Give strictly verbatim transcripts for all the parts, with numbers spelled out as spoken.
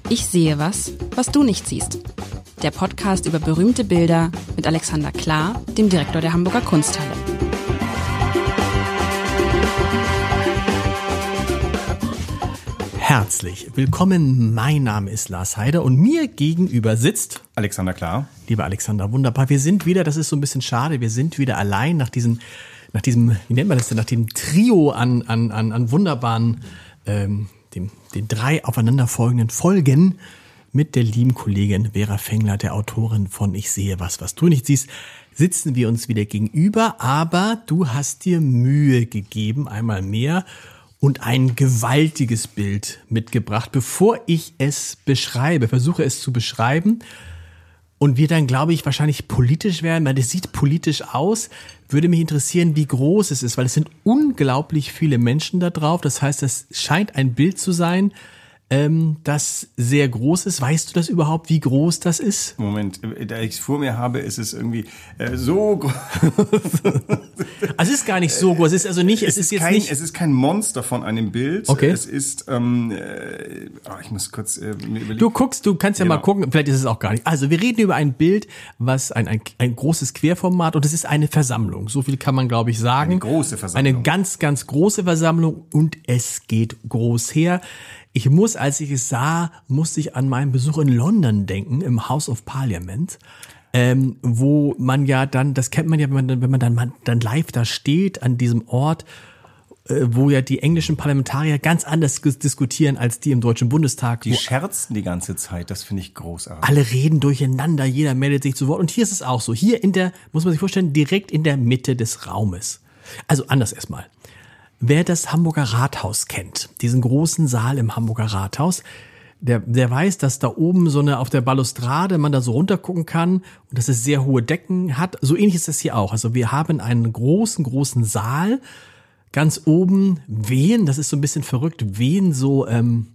Ich sehe was, was du nicht siehst. Der Podcast über berühmte Bilder mit Alexander Klar, dem Direktor der Hamburger Kunsthalle. Herzlich willkommen, mein Name ist Lars Heider und mir gegenüber sitzt Alexander Klar. Lieber Alexander, wunderbar. Wir sind wieder, das ist so ein bisschen schade, wir sind wieder allein nach diesem, nach diesem, wie nennt man das denn, nach dem Trio an, an, an, an wunderbaren, ähm, dem, den drei aufeinanderfolgenden Folgen mit der lieben Kollegin Vera Fengler, der Autorin von Ich sehe was, was du nicht siehst, sitzen wir uns wieder gegenüber, aber du hast dir Mühe gegeben, einmal mehr, und ein gewaltiges Bild mitgebracht, bevor ich es beschreibe, versuche es zu beschreiben und wir dann, glaube ich, wahrscheinlich politisch werden, weil das sieht politisch aus, würde mich interessieren, wie groß es ist, weil es sind unglaublich viele Menschen da drauf, das heißt, das scheint ein Bild zu sein, ähm, das sehr groß ist. Weißt du das überhaupt, wie groß das ist? Moment, da ich es vor mir habe, ist es irgendwie äh, so groß. Also es ist gar nicht so groß. Es ist also nicht. Es, es ist ist jetzt kein, nicht. Es ist kein Monster von einem Bild. Okay. Es ist. Ähm, äh, oh, ich muss kurz äh, mir überlegen. Du guckst, du kannst ja genau. mal gucken. Vielleicht ist es auch gar nicht. Also wir reden über ein Bild, was ein ein, ein großes Querformat und es ist eine Versammlung. So viel kann man, glaube ich, sagen. Eine große Versammlung. Eine ganz, ganz große Versammlung und es geht groß her. Ich muss, als ich es sah, musste ich an meinen Besuch in London denken, im House of Parliament, ähm, wo man ja dann, das kennt man ja, wenn man dann, wenn man dann, man dann live da steht an diesem Ort, äh, wo ja die englischen Parlamentarier ganz anders diskutieren als die im Deutschen Bundestag. Die scherzen die ganze Zeit, das finde ich großartig. Alle reden durcheinander, jeder meldet sich zu Wort und hier ist es auch so. Hier in der, muss man sich vorstellen, direkt in der Mitte des Raumes. Also anders erstmal. Wer das Hamburger Rathaus kennt, diesen großen Saal im Hamburger Rathaus, der, der weiß, dass da oben so eine, auf der Balustrade man da so runtergucken kann und dass es sehr hohe Decken hat. So ähnlich ist das hier auch. Also wir haben einen großen, großen Saal. Ganz oben wehen, das ist so ein bisschen verrückt, wehen so ähm,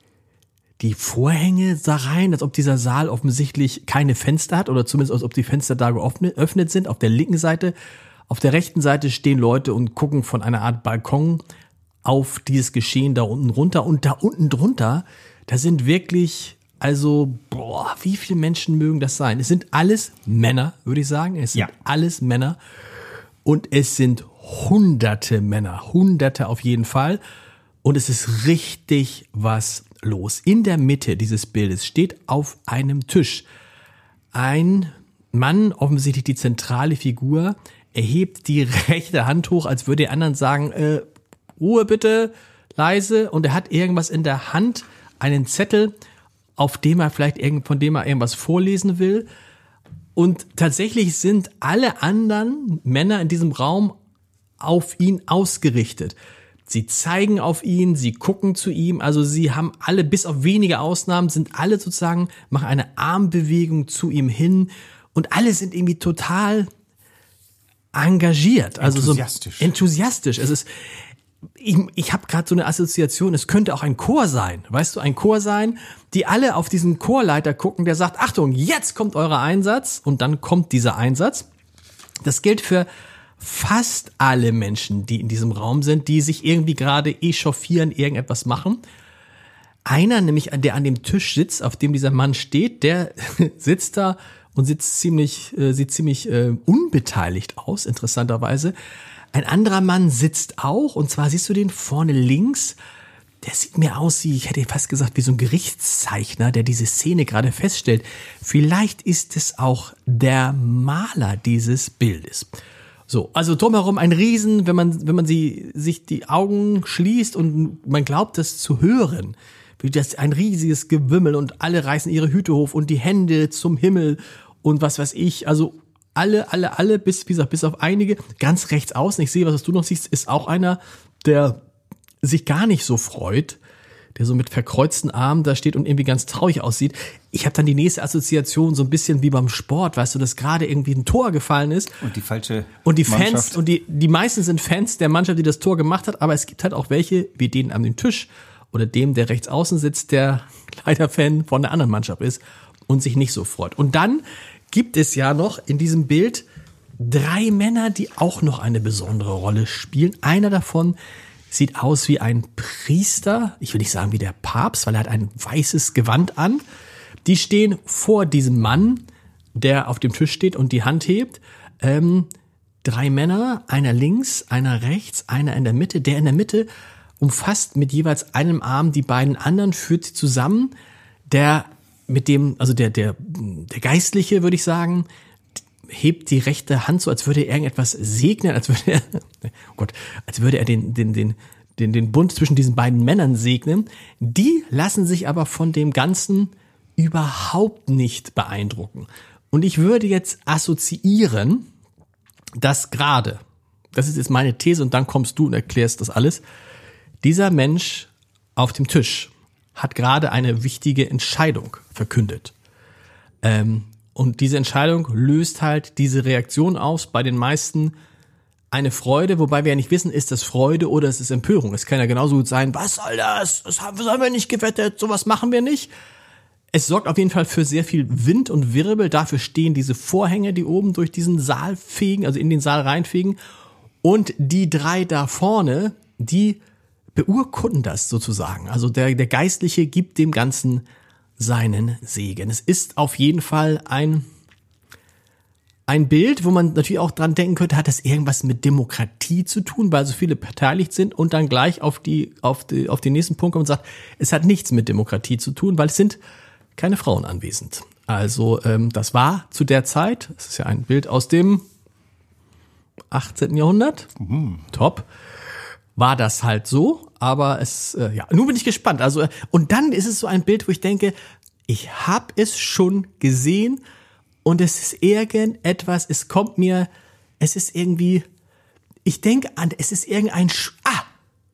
die Vorhänge da rein, als ob dieser Saal offensichtlich keine Fenster hat oder zumindest als ob die Fenster da geöffnet sind. Auf der linken Seite. Auf der rechten Seite stehen Leute und gucken von einer Art Balkon auf dieses Geschehen da unten runter. Und da unten drunter, da sind wirklich, also, boah, wie viele Menschen mögen das sein? Es sind alles Männer, würde ich sagen. Es sind ja. alles Männer. Und es sind hunderte Männer, hunderte auf jeden Fall. Und es ist richtig was los. In der Mitte dieses Bildes steht auf einem Tisch ein Mann, offensichtlich die zentrale Figur. Er hebt die rechte Hand hoch, als würde der anderen sagen, äh, Ruhe bitte, leise. Und er hat irgendwas in der Hand, einen Zettel, auf dem er vielleicht irgend, von dem er irgendwas vorlesen will. Und tatsächlich sind alle anderen Männer in diesem Raum auf ihn ausgerichtet. Sie zeigen auf ihn, sie gucken zu ihm. Also sie haben alle, bis auf wenige Ausnahmen, sind alle sozusagen, machen eine Armbewegung zu ihm hin. Und alle sind irgendwie total engagiert, also enthusiastisch. so enthusiastisch. Es ist, ich, ich habe gerade so eine Assoziation, es könnte auch ein Chor sein, weißt du, ein Chor sein, die alle auf diesen Chorleiter gucken, der sagt, Achtung, jetzt kommt euer Einsatz und dann kommt dieser Einsatz. Das gilt für fast alle Menschen, die in diesem Raum sind, die sich irgendwie gerade echauffieren, irgendetwas machen. Einer, nämlich der an dem Tisch sitzt, auf dem dieser Mann steht, der sitzt da und sitzt ziemlich, äh, sieht ziemlich äh, unbeteiligt aus, interessanterweise. Ein anderer Mann sitzt auch, und zwar siehst du den vorne links, der sieht mir aus wie, ich hätte fast gesagt, wie so ein Gerichtszeichner, der diese Szene gerade feststellt. Vielleicht ist es auch der Maler dieses Bildes. So, also drumherum ein Riesen, wenn man, wenn man sie, sich die Augen schließt und man glaubt, das zu hören, wie das ein riesiges Gewimmel und alle reißen ihre Hüte hoch und die Hände zum Himmel und was weiß ich. Also alle, alle, alle, bis, wie gesagt, bis auf einige. Ganz rechts außen, ich sehe, was du noch siehst, ist auch einer, der sich gar nicht so freut, der so mit verkreuzten Armen da steht und irgendwie ganz traurig aussieht. Ich habe dann die nächste Assoziation so ein bisschen wie beim Sport, weißt du, dass gerade irgendwie ein Tor gefallen ist. Und die falsche Und die Fans, Mannschaft. und die, die meisten sind Fans der Mannschaft, die das Tor gemacht hat, aber es gibt halt auch welche, wie den an dem Tisch, oder dem, der rechts außen sitzt, der leider Fan von der anderen Mannschaft ist und sich nicht so freut. Und dann gibt es ja noch in diesem Bild drei Männer, die auch noch eine besondere Rolle spielen. Einer davon sieht aus wie ein Priester, ich will nicht sagen wie der Papst, weil er hat ein weißes Gewand an. Die stehen vor diesem Mann, der auf dem Tisch steht und die Hand hebt. Ähm, drei Männer, einer links, einer rechts, einer in der Mitte. Der in der Mitte umfasst mit jeweils einem Arm die beiden anderen, führt sie zusammen. Der mit dem, also der, der, der Geistliche, würde ich sagen, hebt die rechte Hand so, als würde er irgendetwas segnen, als würde er, oh Gott, als würde er den, den, den, den, den Bund zwischen diesen beiden Männern segnen. Die lassen sich aber von dem Ganzen überhaupt nicht beeindrucken. Und ich würde jetzt assoziieren, dass gerade, das ist jetzt meine These und dann kommst du und erklärst das alles, dieser Mensch auf dem Tisch hat gerade eine wichtige Entscheidung verkündet. Ähm, Und diese Entscheidung löst halt diese Reaktion aus, bei den meisten eine Freude, wobei wir ja nicht wissen, ist das Freude oder ist es Empörung. Es kann ja genauso gut sein, was soll das? Das haben wir nicht gewettet, sowas machen wir nicht. Es sorgt auf jeden Fall für sehr viel Wind und Wirbel, dafür stehen diese Vorhänge, die oben durch diesen Saal fegen, also in den Saal reinfegen. Und die drei da vorne, die beurkunden das sozusagen. Also der, der Geistliche gibt dem Ganzen seinen Segen. Es ist auf jeden Fall ein, ein Bild, wo man natürlich auch dran denken könnte, hat das irgendwas mit Demokratie zu tun, weil so viele beteiligt sind und dann gleich auf die, auf die, auf den nächsten Punkt kommt und sagt, es hat nichts mit Demokratie zu tun, weil es sind keine Frauen anwesend. Also ähm, das war zu der Zeit, es ist ja ein Bild aus dem achtzehnten Jahrhundert, mhm. top, war das halt so, aber es, äh, ja, nun bin ich gespannt. Also, und dann ist es so ein Bild, wo ich denke, ich habe es schon gesehen und es ist irgendetwas, es kommt mir, es ist irgendwie, ich denke an, es ist irgendein, Sch- ah,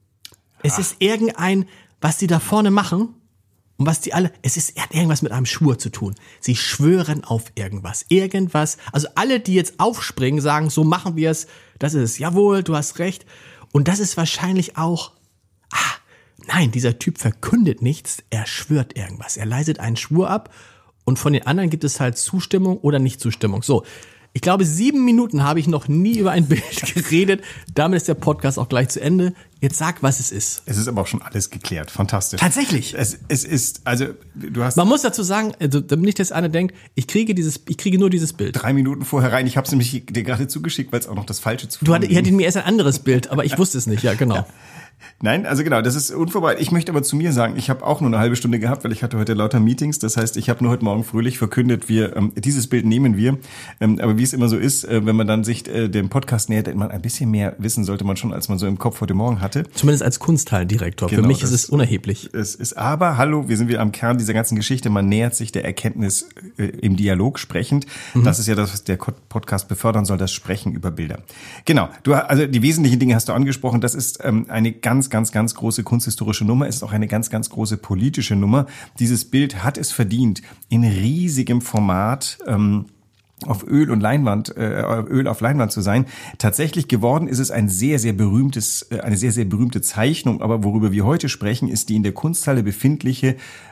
es Ach. ist irgendein, was die da vorne machen und was die alle, es ist, hat irgendwas mit einem Schwur zu tun. Sie schwören auf irgendwas, irgendwas, also alle, die jetzt aufspringen, sagen, so machen wir es, das ist es, jawohl, du hast recht. Und das ist wahrscheinlich auch, ah, nein, dieser Typ verkündet nichts, er schwört irgendwas. Er leistet einen Schwur ab und von den anderen gibt es halt Zustimmung oder Nichtzustimmung. So, ich glaube, sieben Minuten habe ich noch nie über ein Bild geredet. Damit ist der Podcast auch gleich zu Ende. Jetzt sag, was es ist. Es ist aber auch schon alles geklärt. Fantastisch. Tatsächlich. Es, es ist, also, du hast. Man muss dazu sagen, also, damit nicht, dass einer denkt, ich kriege dieses, ich kriege nur dieses Bild. Drei Minuten vorher rein. Ich habe es nämlich dir gerade zugeschickt, weil es auch noch das Falsche zu. Du hattest, ihr hattet mir erst ein anderes Bild, aber ich wusste es nicht. Ja, genau. Ja. Nein, also genau, das ist unvorbereitet. Ich möchte aber zu mir sagen, ich habe auch nur eine halbe Stunde gehabt, weil ich hatte heute lauter Meetings. Das heißt, ich habe nur heute Morgen fröhlich verkündet, wir ähm, dieses Bild nehmen wir. Ähm, aber wie es immer so ist, äh, wenn man dann sich äh, dem Podcast nähert, man ein bisschen mehr wissen sollte man schon, als man so im Kopf heute Morgen hatte. Zumindest als Kunstteildirektor. Genau, für mich ist es unerheblich. Es ist aber, hallo, wir sind wieder am Kern dieser ganzen Geschichte. Man nähert sich der Erkenntnis äh, im Dialog sprechend. Mhm. Das ist ja das, was der Podcast befördern soll, das Sprechen über Bilder. Genau, du, also die wesentlichen Dinge hast du angesprochen. Das ist ähm, eine ganz, ganz, ganz große kunsthistorische Nummer. Es ist auch eine ganz, ganz große politische Nummer. Dieses Bild hat es verdient, in riesigem Format ähm, auf Öl und Leinwand, äh, Öl auf Leinwand zu sein. Tatsächlich geworden ist es ein sehr, sehr berühmtes, äh, eine sehr, sehr berühmte Zeichnung. Aber worüber wir heute sprechen, ist die in der Kunsthalle befindliche,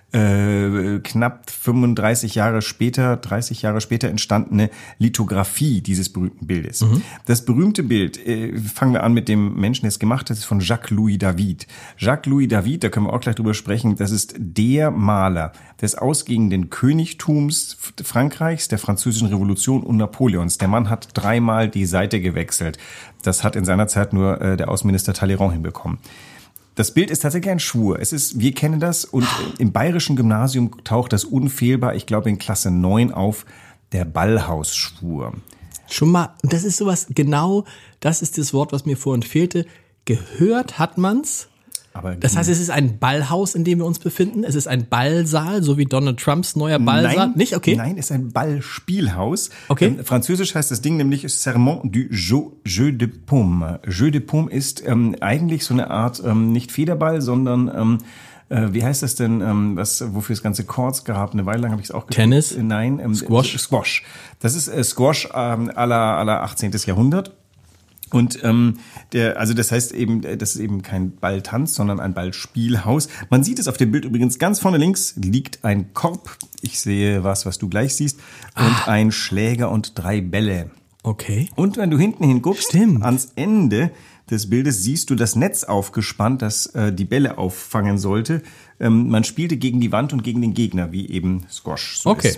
äh, knapp fünfunddreißig Jahre später, dreißig Jahre später entstandene Lithografie dieses berühmten Bildes. Mhm. Das berühmte Bild, äh, fangen wir an mit dem Menschen, der es gemacht hat, das ist von Jacques-Louis David. Jacques-Louis David, da können wir auch gleich drüber sprechen, das ist der Maler des ausgehenden Königtums Frankreichs, der Französischen Revolution und Napoleons. Der Mann hat dreimal die Seite gewechselt. Das hat in seiner Zeit nur äh, der Außenminister Talleyrand hinbekommen. Das Bild ist tatsächlich ein Schwur. Es ist, wir kennen das und im Bayerischen Gymnasium taucht das unfehlbar, ich glaube in Klasse neun auf, der Ballhausschwur. Schon mal, das ist sowas, genau, das ist das Wort, was mir vorhin fehlte. Gehört hat man's. Aber das heißt, es ist ein Ballhaus, in dem wir uns befinden. Es ist ein Ballsaal, so wie Donald Trumps neuer Ballsaal. Nein, nicht? Okay. Nein, es ist ein Ballspielhaus. Okay. Ähm, Französisch heißt das Ding nämlich Serment du Jeu, Jeu de Paume. Jeu de Paume ist ähm, eigentlich so eine Art, ähm, nicht Federball, sondern ähm, äh, wie heißt das denn, ähm, was, wofür es ganze Chords gab? Eine Weile lang habe ich es auch gespielt. Tennis? Nein. Ähm, Squash? Squash. Das ist äh, Squash ähm, à la, à la achtzehnten. Jahrhundert. Und ähm, der, also das heißt eben, das ist eben kein Balltanz, sondern ein Ballspielhaus. Man sieht es auf dem Bild übrigens ganz vorne links liegt ein Korb. Ich sehe was, was du gleich siehst, und ah. ein Schläger und drei Bälle. Okay. Und wenn du hinten hinguckst, Stimmt. ans Ende des Bildes siehst du das Netz aufgespannt, das äh, die Bälle auffangen sollte. Ähm, man spielte gegen die Wand und gegen den Gegner, wie eben Squash so Okay. ist.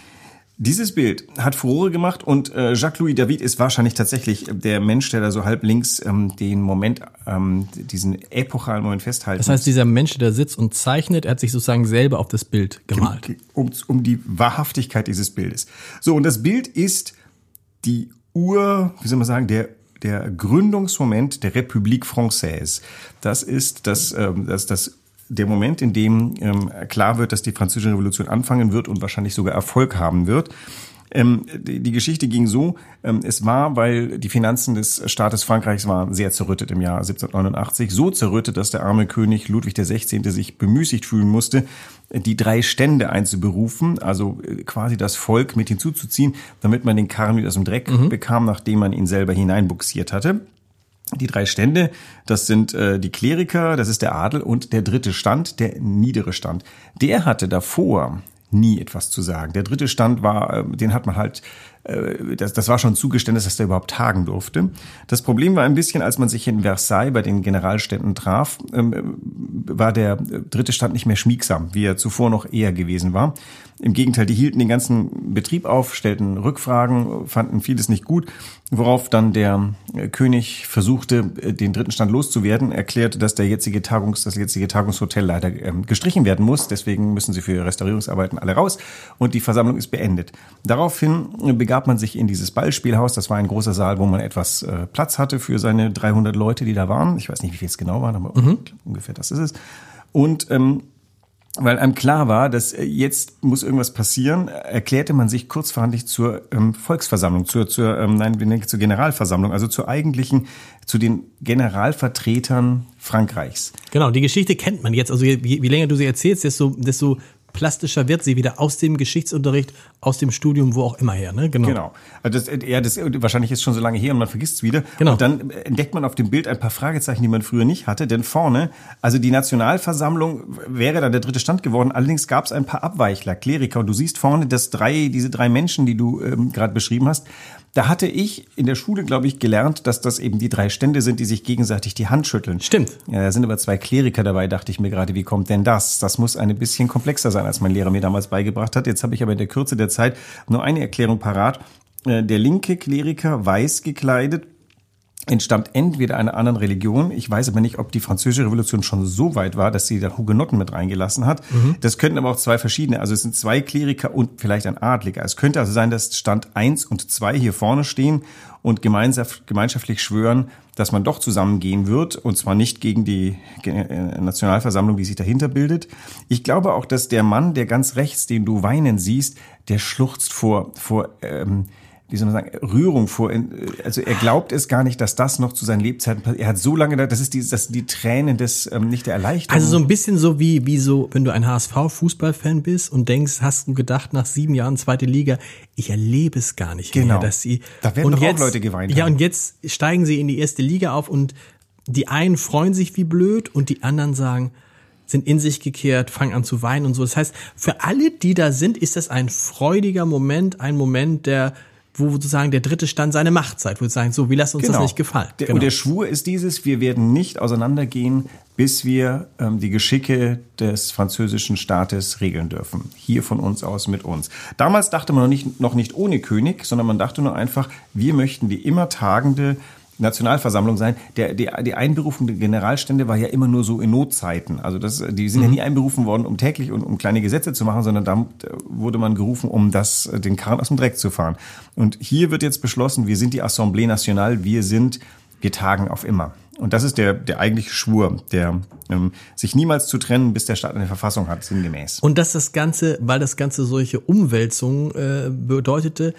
Dieses Bild hat Furore gemacht und äh, Jacques-Louis David ist wahrscheinlich tatsächlich der Mensch, der da so halb links ähm, den Moment, ähm, diesen epochalen Moment festhalten. Das heißt, dieser Mensch, der da sitzt und zeichnet, er hat sich sozusagen selber auf das Bild gemalt. Um, um die Wahrhaftigkeit dieses Bildes. So, und das Bild ist die Ur, wie soll man sagen, der der Gründungsmoment der République Française. Das ist das, ähm, das, das der Moment, in dem ähm, klar wird, dass die Französische Revolution anfangen wird und wahrscheinlich sogar Erfolg haben wird. Ähm, die, die Geschichte ging so, ähm, es war, weil die Finanzen des Staates Frankreichs waren sehr zerrüttet im Jahr siebzehnhundertneunundachtzig, so zerrüttet, dass der arme König Ludwig der Sechzehnte sich bemüßigt fühlen musste, die drei Stände einzuberufen, also quasi das Volk mit hinzuzuziehen, damit man den Karren wieder aus dem Dreck mhm. bekam, nachdem man ihn selber hineinbuxiert hatte. Die drei Stände, das sind äh, die Kleriker, das ist der Adel und der dritte Stand, der niedere Stand. Der hatte davor nie etwas zu sagen. Der dritte Stand war, äh, den hat man halt, äh, das, das war schon ein Zugeständnis, dass der überhaupt tagen durfte. Das Problem war ein bisschen, als man sich in Versailles bei den Generalständen traf, ähm, war der dritte Stand nicht mehr schmiegsam, wie er zuvor noch eher gewesen war. Im Gegenteil, die hielten den ganzen Betrieb auf, stellten Rückfragen, fanden vieles nicht gut, worauf dann der König versuchte, den dritten Stand loszuwerden, erklärte, dass der jetzige Tagungs, das jetzige Tagungshotel leider ähm, gestrichen werden muss, deswegen müssen sie für Restaurierungsarbeiten alle raus und die Versammlung ist beendet. Daraufhin begab man sich in dieses Ballspielhaus, das war ein großer Saal, wo man etwas äh, Platz hatte für seine dreihundert Leute, die da waren. Ich weiß nicht, wie viel es genau waren, aber mhm. ungefähr das ist es. Und ähm, weil einem klar war, dass jetzt muss irgendwas passieren, erklärte man sich kurzfristig zur ähm, Volksversammlung, zur, zur ähm, nein, wir nennen zur Generalversammlung, also zur eigentlichen, zu den Generalvertretern Frankreichs. Genau, die Geschichte kennt man jetzt. Also je, je länger du sie erzählst, desto, desto plastischer wird sie wieder aus dem Geschichtsunterricht, aus dem Studium, wo auch immer her, ne? Genau. Genau. Also das, ja, das wahrscheinlich ist schon so lange her und man vergisst es wieder. Genau. Und dann entdeckt man auf dem Bild ein paar Fragezeichen, die man früher nicht hatte. Denn vorne, also die Nationalversammlung wäre dann der dritte Stand geworden. Allerdings gab es ein paar Abweichler, Kleriker. Und du siehst vorne, dass drei, diese drei Menschen, die du ähm, gerade beschrieben hast, da hatte ich in der Schule, glaube ich, gelernt, dass das eben die drei Stände sind, die sich gegenseitig die Hand schütteln. Stimmt. Ja, da sind aber zwei Kleriker dabei, dachte ich mir gerade, wie kommt denn das? Das muss ein bisschen komplexer sein, als mein Lehrer mir damals beigebracht hat. Jetzt habe ich aber in der Kürze der Zeit nur eine Erklärung parat. Der linke Kleriker, weiß gekleidet, entstammt entweder einer anderen Religion. Ich weiß aber nicht, ob die Französische Revolution schon so weit war, dass sie da Hugenotten mit reingelassen hat. Mhm. Das könnten aber auch zwei verschiedene, also es sind zwei Kleriker und vielleicht ein Adliger. Es könnte also sein, dass Stand eins und zwei hier vorne stehen und gemeinschaftlich schwören, dass man doch zusammengehen wird, und zwar nicht gegen die Nationalversammlung, die sich dahinter bildet. Ich glaube auch, dass der Mann, der ganz rechts, den du weinen siehst, der schluchzt vor, vor ähm, wie soll man sagen, Rührung vor, also er glaubt es gar nicht, dass das noch zu seinen Lebzeiten passiert. Er hat so lange da, das ist die, das sind die Tränen des, ähm, nicht der Erleichterung. Also so ein bisschen so wie, wie so, wenn du ein H S V-Fußballfan bist und denkst, hast du gedacht, nach sieben Jahren zweite Liga, ich erlebe es gar nicht genau. mehr, dass sie, da werden und doch jetzt, auch Leute geweint ja, haben. und jetzt steigen sie in die erste Liga auf und die einen freuen sich wie blöd und die anderen sagen, sind in sich gekehrt, fangen an zu weinen und so. Das heißt, für alle, die da sind, ist das ein freudiger Moment, ein Moment, der, wo sozusagen der dritte Stand seine Macht zeigt, wo wir sagen, so, wie lass uns genau. das nicht gefallen. Der, genau. Und der Schwur ist dieses, wir werden nicht auseinandergehen, bis wir ähm, die Geschicke des französischen Staates regeln dürfen. Hier von uns aus mit uns. Damals dachte man noch nicht, noch nicht ohne König, sondern man dachte nur einfach, wir möchten die immer tagende Nationalversammlung sein. Der, die, die Einberufung der Generalstände war ja immer nur so in Notzeiten. Also das, die sind mhm. ja nie einberufen worden, um täglich und um kleine Gesetze zu machen, sondern da wurde man gerufen, um das, den Karren aus dem Dreck zu fahren. Und hier wird jetzt beschlossen, wir sind die Assemblée Nationale, wir sind, wir tagen auf immer. Und das ist der, der eigentliche Schwur, der ähm, sich niemals zu trennen, bis der Staat eine Verfassung hat, sinngemäß. Und dass das Ganze, weil das Ganze solche Umwälzungen äh, bedeutete,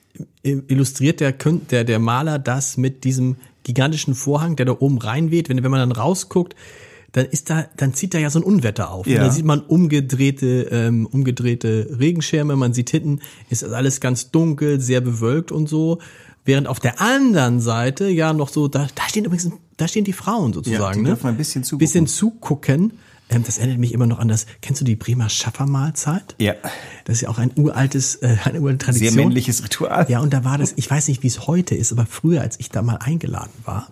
illustriert der, der, der Maler das mit diesem gigantischen Vorhang, der da oben reinweht. Wenn, wenn man dann rausguckt, dann ist da, dann zieht da ja so ein Unwetter auf. Ja. Und da sieht man umgedrehte, ähm, umgedrehte Regenschirme, man sieht hinten, ist das alles ganz dunkel, sehr bewölkt und so. Während auf der anderen Seite ja noch so, da, da stehen übrigens, da stehen die Frauen sozusagen. Ja, die ne? dürfen ein bisschen zugucken. Bisschen zugucken. Ähm, das erinnert mich immer noch an das, kennst du die Bremer Schaffermahlzeit? Ja. Das ist ja auch ein uraltes, äh, eine uralte Tradition. Sehr männliches Ritual. Ja, und da war das, ich weiß nicht, wie es heute ist, aber früher, als ich da mal eingeladen war,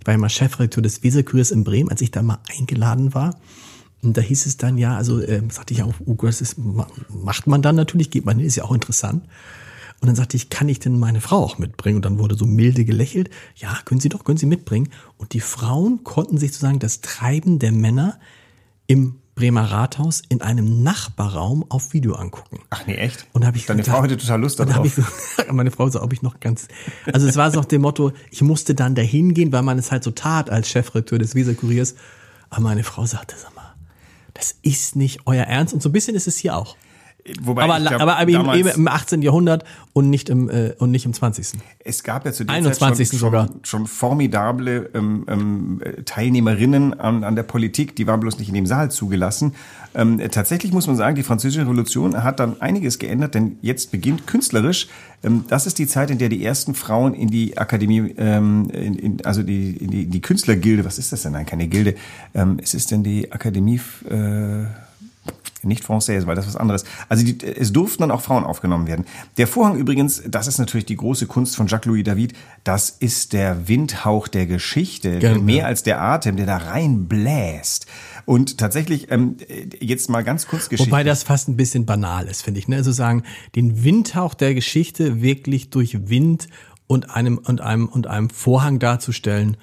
war ja mal Chefredakteur des Weser-Kuriers in Bremen, als ich da mal eingeladen war. Und da hieß es dann, ja, also äh, sagte ich auch, oh Gott, das ist, macht man dann natürlich, geht man hin, ist ja auch interessant. Und dann sagte ich, kann ich denn meine Frau auch mitbringen? Und dann wurde so milde gelächelt. Ja, können Sie doch, können Sie mitbringen. Und die Frauen konnten sich sozusagen das Treiben der Männer im Bremer Rathaus in einem Nachbarraum auf Video angucken. Ach nee, echt? Und habe ich Deine gedacht, Frau hatte total Lust darauf. Und hab ich so, meine Frau so, ob ich noch ganz, also es war so nach dem Motto, ich musste dann dahin gehen, weil man es halt so tat als Chefredakteur des Weser-Kuriers. Aber meine Frau sagte, sag mal, das ist nicht euer Ernst. Und so ein bisschen ist es hier auch. Wobei aber, ich glaub, aber eben, damals, eben im achtzehnten. Jahrhundert und nicht im äh, und nicht im zwanzigsten. Es gab ja zu der einundzwanzigsten Zeit schon, sogar. schon, schon formidable ähm, ähm, Teilnehmerinnen an, an der Politik, die waren bloß nicht in dem Saal zugelassen. Ähm, tatsächlich muss man sagen, die Französische Revolution hat dann einiges geändert, denn jetzt beginnt künstlerisch. Ähm, das ist die Zeit, in der die ersten Frauen in die Akademie, ähm, in, in, also die, in die, die Künstlergilde, was ist das denn? Nein, keine Gilde. Ähm, es ist denn die Akademie, äh, nicht Française, weil das was anderes. Also die, es durften dann auch Frauen aufgenommen werden. Der Vorhang übrigens, das ist natürlich die große Kunst von Jacques-Louis David, das ist der Windhauch der Geschichte, genau. Mehr als der Atem, der da reinbläst. Und tatsächlich, ähm, jetzt mal ganz kurz Geschichte. Wobei das fast ein bisschen banal ist, finde ich. Ne? Also sagen, den Windhauch der Geschichte wirklich durch Wind und einem, und einem, und einem Vorhang darzustellen,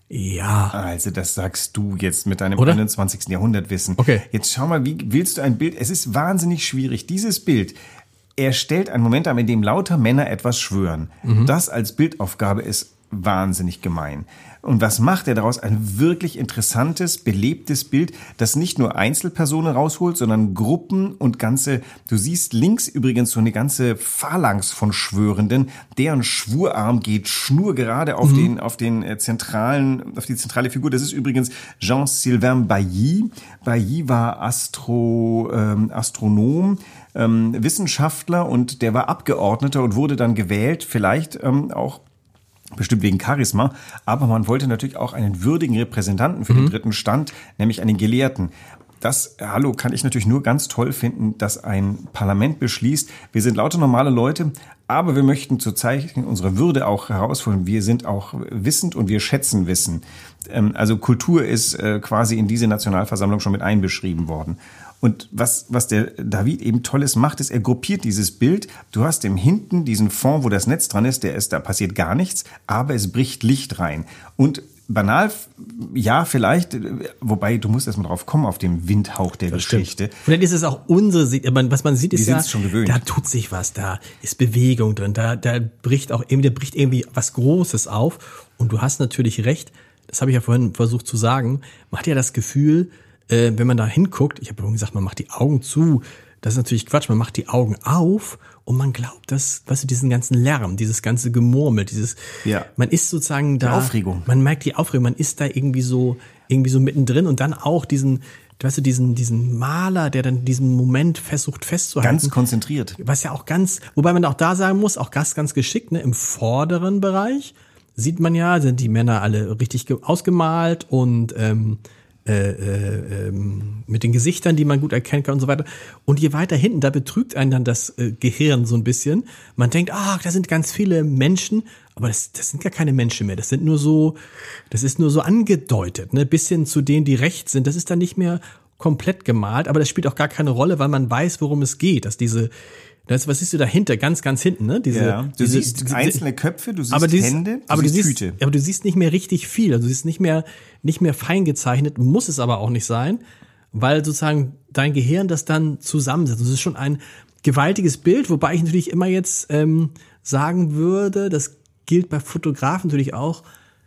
ja. Also das sagst du jetzt mit deinem Oder? einundzwanzigsten. Jahrhundertwissen. Okay. Jetzt schau mal, wie willst du ein Bild? Es ist wahnsinnig schwierig. Dieses Bild, er stellt einen Moment an, in dem lauter Männer etwas schwören. Mhm. Das als Bildaufgabe ist wahnsinnig gemein. Und was macht er daraus? Ein wirklich interessantes, belebtes Bild, das nicht nur Einzelpersonen rausholt, sondern Gruppen und ganze, du siehst links übrigens so eine ganze Phalanx von Schwörenden, deren Schwurarm geht schnurgerade auf mhm. den, auf den zentralen, auf die zentrale Figur. Das ist übrigens Jean-Sylvain Bailly. Bailly war Astro, ähm, Astronom, ähm, Wissenschaftler und der war Abgeordneter und wurde dann gewählt, vielleicht ähm, auch bestimmt wegen Charisma, aber man wollte natürlich auch einen würdigen Repräsentanten für mhm. den dritten Stand, nämlich einen Gelehrten. Das, hallo, kann ich natürlich nur ganz toll finden, dass ein Parlament beschließt, wir sind lauter normale Leute, aber wir möchten zu Zeichen unserer Würde auch herausholen, wir sind auch wissend und wir schätzen Wissen. Also Kultur ist quasi in diese Nationalversammlung schon mit einbeschrieben worden. Und was, was der David eben Tolles macht, ist, er gruppiert dieses Bild. Du hast im Hinten diesen Fond, wo das Netz dran ist, der ist, da passiert gar nichts, aber es bricht Licht rein. Und banal, ja, vielleicht, wobei du musst erst mal drauf kommen, auf den Windhauch der das Geschichte. Stimmt. Vielleicht ist es auch unsere Sicht, aber was man sieht, ist Die ja, schon gewöhnt. Da tut sich was, da ist Bewegung drin, da, da bricht auch irgendwie, da bricht irgendwie was Großes auf. Und du hast natürlich recht, das habe ich ja vorhin versucht zu sagen, man hat ja das Gefühl, äh, wenn man da hinguckt, ich habe vorhin gesagt, man macht die Augen zu, das ist natürlich Quatsch, man macht die Augen auf und man glaubt, dass, weißt du, diesen ganzen Lärm, dieses ganze Gemurmel, dieses, ja. man ist sozusagen da, die Aufregung. Man merkt die Aufregung, man ist da irgendwie so, irgendwie so mittendrin und dann auch diesen, weißt du, diesen, diesen Maler, der dann diesen Moment versucht festzuhalten. Ganz konzentriert. Was ja auch ganz, wobei man auch da sagen muss, auch ganz, ganz geschickt, ne, im vorderen Bereich sieht man ja, sind die Männer alle richtig ausgemalt und, ähm, Äh, äh, ähm, mit den Gesichtern, die man gut erkennen kann und so weiter. Und je weiter hinten, da betrügt einen dann das äh, Gehirn so ein bisschen. Man denkt, ah, da sind ganz viele Menschen, aber das, das sind gar keine Menschen mehr. Das sind nur so, das ist nur so angedeutet, ne, bis hin zu denen, die rechts sind. Das ist dann nicht mehr komplett gemalt, aber das spielt auch gar keine Rolle, weil man weiß, worum es geht, dass diese Das, was siehst du dahinter? Ganz, ganz hinten, ne? Diese, ja, du diese, siehst diese, einzelne Köpfe, du siehst aber dieses, Hände, du aber siehst du siehst, Tüte. Aber du siehst nicht mehr richtig viel. Also du siehst nicht mehr, nicht mehr fein gezeichnet, muss es aber auch nicht sein, weil sozusagen dein Gehirn das dann zusammensetzt. Das ist schon ein gewaltiges Bild, wobei ich natürlich immer jetzt ähm, sagen würde, das gilt bei Fotografen natürlich auch,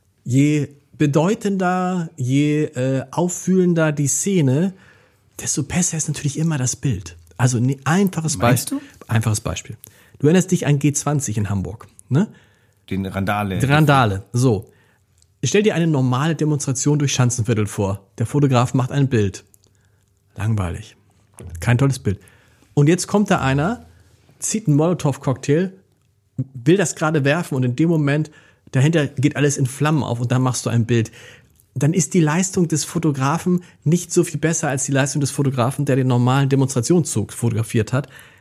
je bedeutender, je äh, auffühlender die Szene, desto besser ist natürlich immer das Bild. Also ein einfaches Beispiel. Einfaches Beispiel. Du erinnerst dich an G zwanzig in Hamburg, ne? Den Randale. Die Randale. So. Stell dir eine normale Demonstration durch Schanzenviertel vor. Der Fotograf macht ein Bild. Langweilig. Kein tolles Bild. Und jetzt kommt da einer, zieht einen Molotow-Cocktail, will das gerade werfen und in dem Moment dahinter geht alles in Flammen auf und dann machst du ein Bild. Dann ist die Leistung des Fotografen nicht so viel besser als die Leistung des Fotografen, der den normalen Demonstrationszug fotografiert hat,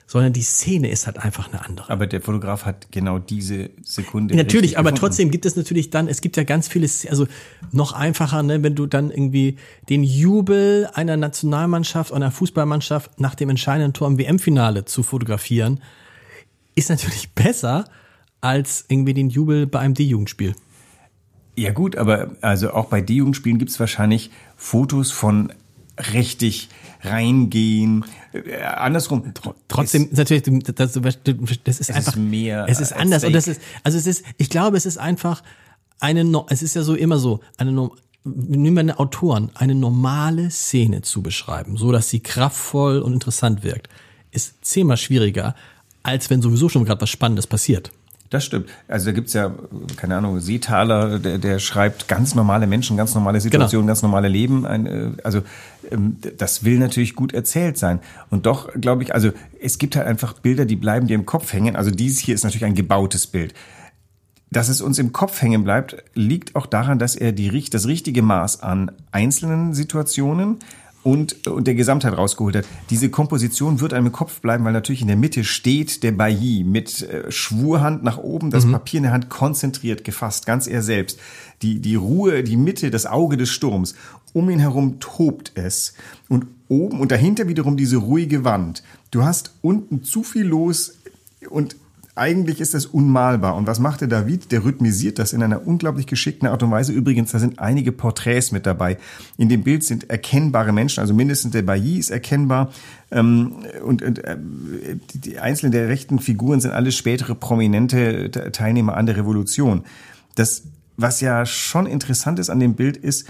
sondern die Szene ist halt einfach eine andere. Aber der Fotograf hat genau diese Sekunde. Natürlich, aber gefunden. Trotzdem gibt es natürlich dann, es gibt ja ganz viele, also noch einfacher, ne, wenn du dann irgendwie den Jubel einer Nationalmannschaft, einer Fußballmannschaft nach dem entscheidenden Tor im W M-Finale zu fotografieren, ist natürlich besser als irgendwie den Jubel bei einem D-Jugendspiel. Ja gut, aber also auch bei D-Jugendspielen gibt es wahrscheinlich Fotos von richtig reingehen, äh, andersrum. Trotzdem ist natürlich, das, das ist es einfach ist mehr. Es ist anders und das ist, also es ist, ich glaube, es ist einfach eine, es ist ja so immer so, eine, nehmen wir eine Autoren, eine normale Szene zu beschreiben, so dass sie kraftvoll und interessant wirkt, ist zehnmal schwieriger, als wenn sowieso schon gerade was Spannendes passiert. Das stimmt. Also da gibt's ja, keine Ahnung, Seethaler, der, der schreibt ganz normale Menschen, ganz normale Situationen, genau. ganz normale Leben. Ein, also das will natürlich gut erzählt sein. Und doch, glaube ich, also es gibt halt einfach Bilder, die bleiben dir im Kopf hängen. Also dieses hier ist natürlich ein gebautes Bild. Dass es uns im Kopf hängen bleibt, liegt auch daran, dass er die, das richtige Maß an einzelnen Situationen und, und der Gesamtheit rausgeholt hat. Diese Komposition wird einem im Kopf bleiben, weil natürlich in der Mitte steht der Bailly mit äh, Schwurhand nach oben, das mhm. Papier in der Hand konzentriert gefasst, ganz er selbst. Die, die Ruhe, die Mitte, das Auge des Sturms. Um ihn herum tobt es. Und oben und dahinter wiederum diese ruhige Wand. Du hast unten zu viel los und eigentlich ist das unmalbar. Und was macht der David? Der rhythmisiert das in einer unglaublich geschickten Art und Weise. Übrigens, da sind einige Porträts mit dabei. In dem Bild sind erkennbare Menschen, also mindestens der Bailly ist erkennbar. Und, und die einzelnen der rechten Figuren sind alle spätere prominente Teilnehmer an der Revolution. Das, was ja schon interessant ist an dem Bild, ist,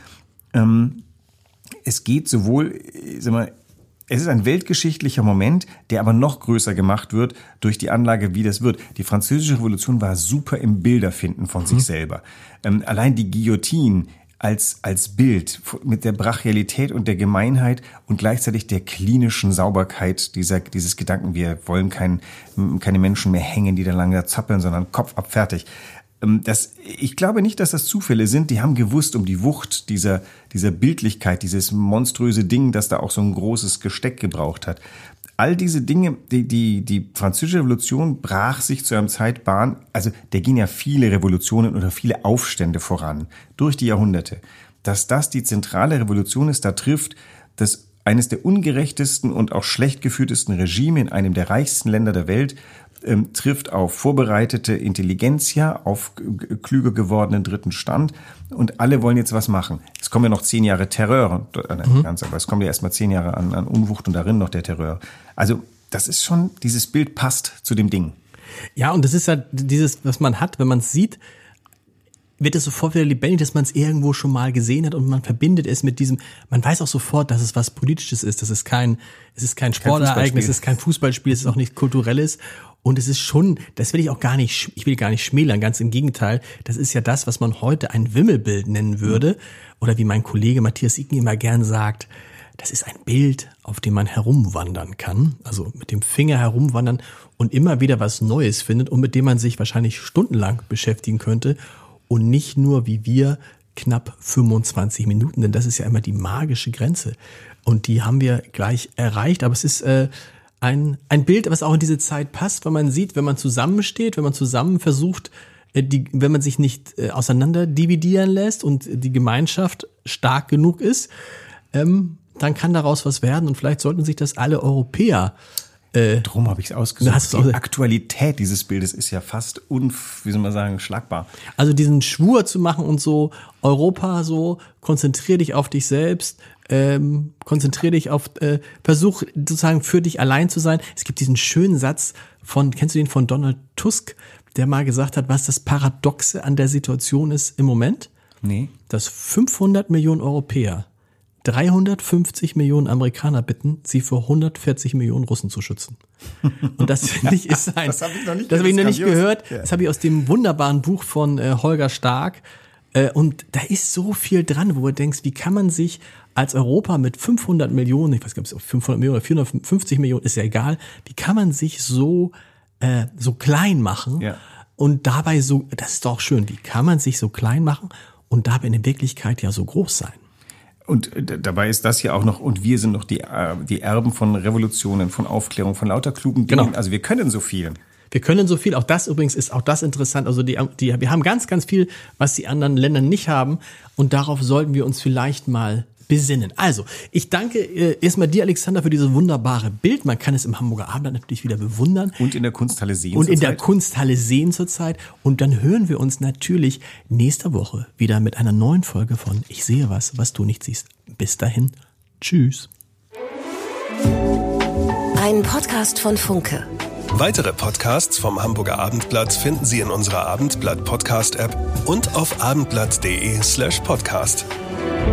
es geht sowohl, sag mal, es ist ein weltgeschichtlicher Moment, der aber noch größer gemacht wird durch die Anlage, wie das wird. Die Französische Revolution war super im Bilderfinden von sich mhm. selber. Ähm, allein die Guillotine als, als Bild mit der Brachialität und der Gemeinheit und gleichzeitig der klinischen Sauberkeit dieser, dieses Gedanken, wir wollen kein, keine Menschen mehr hängen, die da lange zappeln, sondern Kopf ab, fertig. Das, ich glaube nicht, dass das Zufälle sind. Die haben gewusst um die Wucht dieser, dieser Bildlichkeit, dieses monströse Ding, das da auch so ein großes Gesteck gebraucht hat. All diese Dinge, die, die, die Französische Revolution brach sich zu einem Zeitbahn, also da gehen ja viele Revolutionen oder viele Aufstände voran durch die Jahrhunderte. Dass das die zentrale Revolution ist, da trifft das eines der ungerechtesten und auch schlecht geführtesten Regime in einem der reichsten Länder der Welt, Ähm, trifft auf vorbereitete Intelligenzia, auf g- klüger gewordenen dritten Stand und alle wollen jetzt was machen. Es kommen ja noch zehn Jahre Terror, äh, mhm. ganz, aber es kommen ja erst mal zehn Jahre an, an Unwucht und darin noch der Terror. Also das ist schon, dieses Bild passt zu dem Ding. Ja, und das ist ja dieses, was man hat, wenn man es sieht, wird es sofort wieder lebendig, dass man es irgendwo schon mal gesehen hat und man verbindet es mit diesem, man weiß auch sofort, dass es was Politisches ist, das ist kein, es ist kein Sportereignis, es ist kein Fußballspiel, es ist auch nichts Kulturelles. Und es ist schon, das will ich auch gar nicht, ich will gar nicht schmälern, ganz im Gegenteil. Das ist ja das, was man heute ein Wimmelbild nennen würde. Oder wie mein Kollege Matthias Icken immer gern sagt, das ist ein Bild, auf dem man herumwandern kann. Also mit dem Finger herumwandern und immer wieder was Neues findet und mit dem man sich wahrscheinlich stundenlang beschäftigen könnte. Und nicht nur wie wir knapp fünfundzwanzig Minuten, denn das ist ja immer die magische Grenze. Und die haben wir gleich erreicht. Aber es ist äh, Ein, ein Bild, was auch in diese Zeit passt, weil man sieht, wenn man zusammensteht, wenn man zusammen versucht, die, wenn man sich nicht äh, auseinander dividieren lässt und die Gemeinschaft stark genug ist, ähm, dann kann daraus was werden und vielleicht sollten sich das alle Europäer äh, Drum habe ich es ausgesucht. Die Aktualität dieses Bildes ist ja fast un, wie soll man sagen, schlagbar. Also diesen Schwur zu machen und so, Europa so, konzentrier dich auf dich selbst, ähm, konzentrier dich auf, äh, versuch sozusagen für dich allein zu sein. Es gibt diesen schönen Satz von, kennst du den von Donald Tusk, der mal gesagt hat, was das Paradoxe an der Situation ist im Moment? Nee. Dass fünfhundert Millionen Europäer dreihundertfünfzig Millionen Amerikaner bitten, sie vor hundertvierzig Millionen Russen zu schützen. Und das finde ich ist ein, das habe ich noch nicht, das hab ich noch nicht gehört. Ja. Das habe ich aus dem wunderbaren Buch von äh, Holger Stark. Äh, und da ist so viel dran, wo du denkst, wie kann man sich als Europa mit fünfhundert Millionen, ich weiß gar nicht, ob es fünfhundert Millionen oder vierhundertfünfzig Millionen, ist ja egal, wie kann man sich so äh, so klein machen ja. und dabei so, das ist doch schön, wie kann man sich so klein machen und dabei in Wirklichkeit ja so groß sein? Und dabei ist das ja auch noch, und wir sind noch die, die Erben von Revolutionen, von Aufklärung, von lauter klugen Dingen. Genau. Also wir können so viel. Wir können so viel. Auch das übrigens ist auch das interessant. Also die, die, wir haben ganz, ganz viel, was die anderen Länder nicht haben. Und darauf sollten wir uns vielleicht mal besinnen. Also, ich danke äh, erstmal dir, Alexander, für dieses wunderbare Bild. Man kann es im Hamburger Abendblatt natürlich wieder bewundern. Und in der Kunsthalle sehen. Und in der Kunsthalle sehen zurzeit. Und dann hören wir uns natürlich nächste Woche wieder mit einer neuen Folge von Ich sehe was, was du nicht siehst. Bis dahin. Tschüss. Ein Podcast von Funke. Weitere Podcasts vom Hamburger Abendblatt finden Sie in unserer Abendblatt Podcast App und auf abendblatt.de slash podcast.